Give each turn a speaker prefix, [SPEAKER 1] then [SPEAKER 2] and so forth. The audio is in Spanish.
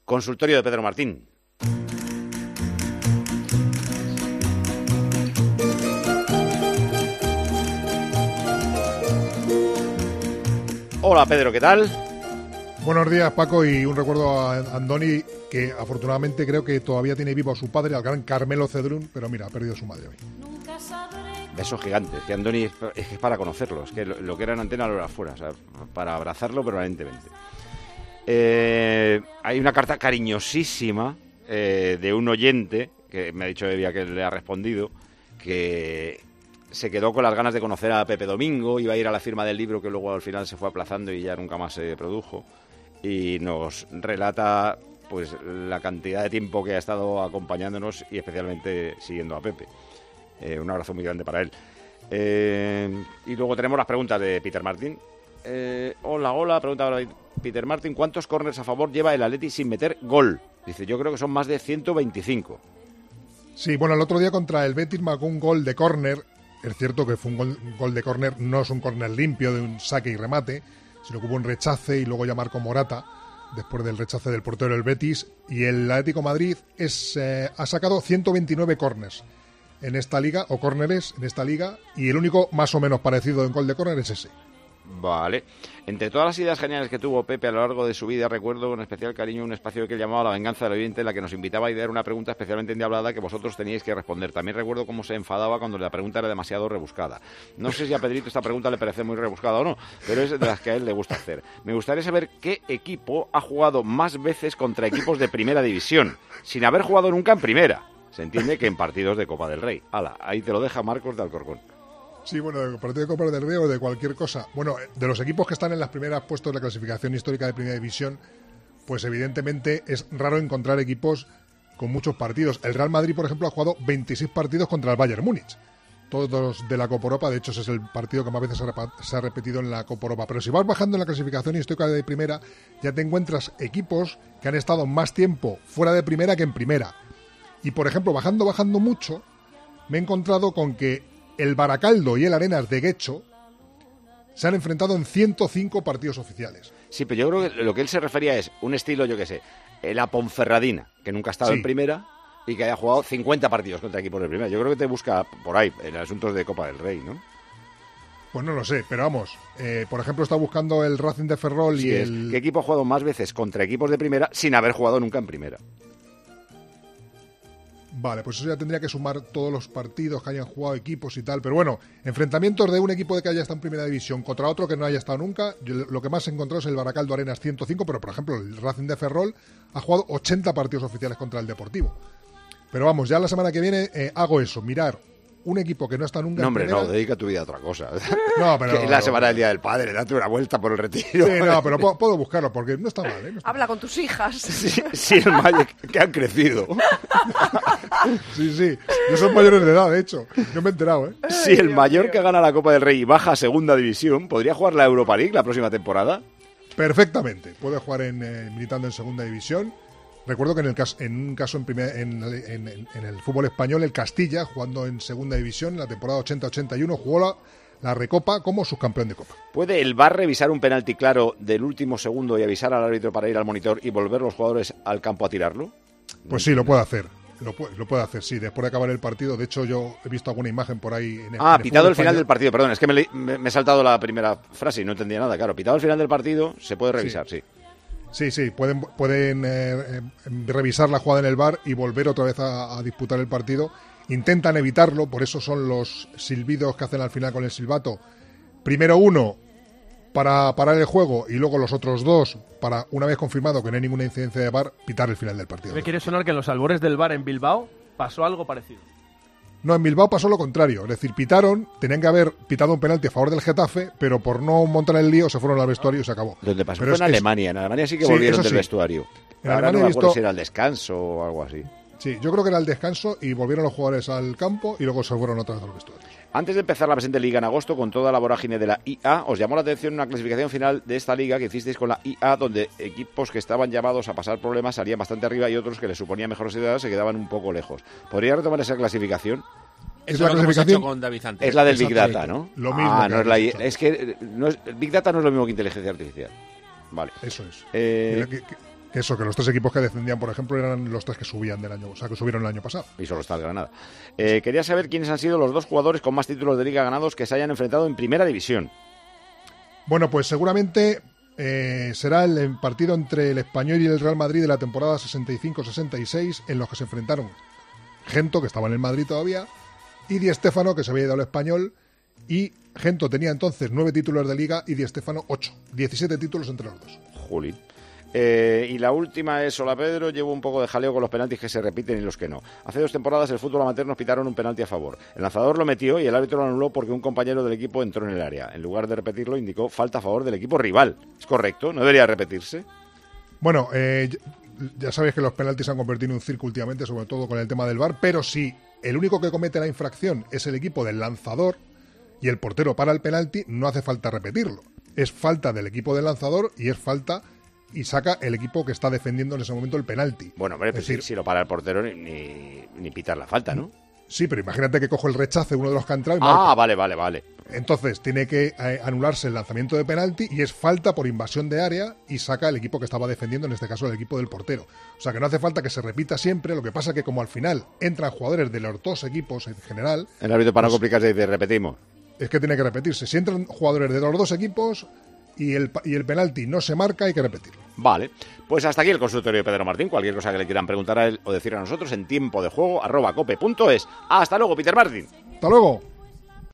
[SPEAKER 1] Consultorio de Pedro Martín. Hola Pedro, ¿qué tal?
[SPEAKER 2] Buenos días, Paco, y un recuerdo a Andoni, que afortunadamente creo que todavía tiene vivo a su padre, al gran Carmelo Cedrún, pero mira, ha perdido a su madre hoy.
[SPEAKER 1] Besos gigantes, que Andoni es que es para conocerlo, es que lo que era en antena lo era fuera, o sea, para abrazarlo permanentemente. Hay una carta cariñosísima de un oyente, que me ha dicho Evia que le ha respondido, que se quedó con las ganas de conocer a Pepe Domingo, iba a ir a la firma del libro que luego al final se fue aplazando y ya nunca más se produjo, y nos relata pues la cantidad de tiempo que ha estado acompañándonos y especialmente siguiendo a Pepe. Un abrazo muy grande para él. Y luego tenemos las preguntas de Peter Martin. Hola, pregunta Peter Martin, ¿cuántos córners a favor lleva el Atleti sin meter gol? Dice, yo creo que son más de 125.
[SPEAKER 2] Sí, bueno, el otro día contra el Betis marcó un gol de córner. Es cierto que fue un gol de córner, no es un córner limpio de un saque y remate, sino que hubo un rechace y luego ya marcó Morata después del rechace del portero del Betis. Y el Atlético de Madrid ha sacado 129 córners en esta liga, o córneres en esta liga, y el único más o menos parecido en gol de córner es ese.
[SPEAKER 1] Vale. Entre todas las ideas geniales que tuvo Pepe a lo largo de su vida, recuerdo con especial cariño un espacio que él llamaba La venganza del oyente, en la que nos invitaba a idear una pregunta especialmente endiablada que vosotros teníais que responder. También recuerdo cómo se enfadaba cuando la pregunta era demasiado rebuscada. No sé si a Pedrito esta pregunta le parece muy rebuscada o no, pero es de las que a él le gusta hacer. Me gustaría saber qué equipo ha jugado más veces contra equipos de primera división, sin haber jugado nunca en primera. Se entiende que en partidos de Copa del Rey. Hala, ahí te lo deja Marcos de Alcorcón.
[SPEAKER 2] Sí, bueno, de partido de Copa del Rey o de cualquier cosa. Bueno, de los equipos que están en las primeras puestos de la clasificación histórica de Primera División, pues evidentemente es raro encontrar equipos con muchos partidos. El Real Madrid, por ejemplo, ha jugado 26 partidos contra el Bayern Múnich. Todos de la Copa Europa, de hecho ese es el partido que más veces se ha repetido en la Copa Europa. Pero si vas bajando en la clasificación histórica de Primera, ya te encuentras equipos que han estado más tiempo fuera de Primera que en Primera. Y, por ejemplo, bajando mucho, me he encontrado con que el Baracaldo y el Arenas de Guecho se han enfrentado en 105 partidos oficiales.
[SPEAKER 1] Sí, pero yo creo que lo que él se refería es un estilo, yo qué sé, la Ponferradina, que nunca ha estado en primera y que haya jugado 50 partidos contra equipos de primera. Yo creo que te busca por ahí, en asuntos de Copa del Rey, ¿no?
[SPEAKER 2] Pues no lo sé, pero vamos, por ejemplo está buscando el Racing de Ferrol y el...
[SPEAKER 1] ¿Qué equipo ha jugado más veces contra equipos de primera sin haber jugado nunca en primera?
[SPEAKER 2] Vale, pues eso ya tendría que sumar todos los partidos que hayan jugado equipos y tal. Pero bueno, enfrentamientos de un equipo de que haya estado en Primera División contra otro que no haya estado nunca. Lo que más he encontrado es el Baracaldo Arenas 105, pero por ejemplo el Racing de Ferrol ha jugado 80 partidos oficiales contra el Deportivo. Pero vamos, ya la semana que viene hago eso, mirar un equipo que no está nunca
[SPEAKER 1] en primera... No, hombre, no, dedica tu vida a otra cosa. No, pero... Que es la semana del Día del Padre, date una vuelta por el retiro.
[SPEAKER 2] Sí, no, pero puedo buscarlo, porque no está mal, ¿eh? No está
[SPEAKER 3] Habla
[SPEAKER 2] mal.
[SPEAKER 3] con tus hijas.
[SPEAKER 1] Sí, el Mayor, que han crecido.
[SPEAKER 2] Sí, no son mayores de edad, de hecho. No me he enterado, ¿eh?
[SPEAKER 1] Si el Mallorca gana la Copa del Rey y baja a Segunda División, ¿podría jugar la Europa League la próxima temporada?
[SPEAKER 2] Perfectamente. Puede jugar militando en Segunda División. Recuerdo que en un caso en el fútbol español, el Castilla, jugando en Segunda División, en la temporada 80-81, jugó la Recopa como subcampeón de Copa.
[SPEAKER 1] ¿Puede el VAR revisar un penalti claro del último segundo y avisar al árbitro para ir al monitor y volver los jugadores al campo a tirarlo?
[SPEAKER 2] Pues sí, lo puede hacer. Lo puede hacer, sí, después de acabar el partido. De hecho, yo he visto alguna imagen por ahí.
[SPEAKER 1] Pitado el final del partido, perdón, es que me he saltado la primera frase y no entendía nada. Claro, pitado el final del partido, se puede revisar, sí.
[SPEAKER 2] Sí, pueden revisar la jugada en el VAR y volver otra vez a disputar el partido. Intentan evitarlo, por eso son los silbidos que hacen al final con el silbato. Primero uno para parar el juego y luego los otros dos para, una vez confirmado que no hay ninguna incidencia de VAR, pitar el final del partido.
[SPEAKER 4] Me quiere sonar que en los albores del VAR en Bilbao pasó algo parecido.
[SPEAKER 2] No, en Bilbao pasó lo contrario. Es decir, tenían que haber pitado un penalti a favor del Getafe, pero por no montar el lío se fueron al vestuario y se acabó.
[SPEAKER 1] Donde pasó fue en Alemania. En Alemania sí que volvieron del vestuario.
[SPEAKER 2] En
[SPEAKER 1] Ahora
[SPEAKER 2] Alemania
[SPEAKER 1] no me acuerdo si era el descanso o algo así.
[SPEAKER 2] Sí, yo creo que era el descanso y volvieron los jugadores al campo y luego se fueron otra vez al vestuario.
[SPEAKER 1] Antes de empezar la presente liga en agosto, con toda la vorágine de la IA, os llamó la atención una clasificación final de esta liga que hicisteis con la IA, donde equipos que estaban llamados a pasar problemas salían bastante arriba y otros que les suponían mejores edades se quedaban un poco lejos. ¿Podría retomar esa clasificación?
[SPEAKER 5] Es la clasificación con David antes.
[SPEAKER 1] Es la del Big Data, ¿no?
[SPEAKER 2] Lo mismo.
[SPEAKER 1] No es la IA. Es que el Big Data no es lo mismo que inteligencia artificial. Vale.
[SPEAKER 2] Eso es. Que los 3 equipos que descendían, por ejemplo, eran los 3 que subían del año, o sea, que subieron el año pasado.
[SPEAKER 1] Y solo está el Granada. Quería saber quiénes han sido los 2 jugadores con más títulos de Liga ganados que se hayan enfrentado en Primera División.
[SPEAKER 2] Bueno, pues seguramente será el partido entre el Español y el Real Madrid de la temporada 65-66, en los que se enfrentaron Gento, que estaba en el Madrid todavía, y Di Stéfano, que se había ido al Español, y Gento tenía entonces 9 títulos de Liga y Di Stéfano 8. 17 títulos entre los dos.
[SPEAKER 1] Juli. Y la última es: hola Pedro, llevo un poco de jaleo con los penaltis que se repiten y los que no. Hace 2 temporadas el fútbol amateur nos pitaron un penalti a favor. El lanzador lo metió y el árbitro lo anuló porque un compañero del equipo entró en el área. En lugar de repetirlo, indicó falta a favor del equipo rival. ¿Es correcto? ¿No debería repetirse?
[SPEAKER 2] Bueno, ya sabéis que los penaltis se han convertido en un circo últimamente, sobre todo con el tema del VAR, pero si el único que comete la infracción es el equipo del lanzador y el portero para el penalti, no hace falta repetirlo. Es falta del equipo del lanzador y es falta y saca el equipo que está defendiendo en ese momento el penalti.
[SPEAKER 1] Bueno, hombre, pues si lo para el portero ni pitar la falta, ¿no?
[SPEAKER 2] Sí, pero imagínate que cojo el rechace uno de los que ha entrado y
[SPEAKER 1] marca. Vale.
[SPEAKER 2] Entonces tiene que anularse el lanzamiento de penalti y es falta por invasión de área y saca el equipo que estaba defendiendo, en este caso el equipo del portero. O sea que no hace falta que se repita siempre, lo que pasa que como al final entran jugadores de los 2 equipos en general...
[SPEAKER 1] El árbitro, para no complicarse, dice repetimos.
[SPEAKER 2] Es que tiene que repetirse. Si entran jugadores de los 2 equipos y el penalti no se marca, hay que repetirlo.
[SPEAKER 1] Vale, pues hasta aquí el consultorio de Pedro Martín. Cualquier cosa que le quieran preguntar a él o decir a nosotros en tiempodejuego@cope.es. Hasta luego, Peter Martín.
[SPEAKER 2] Hasta luego.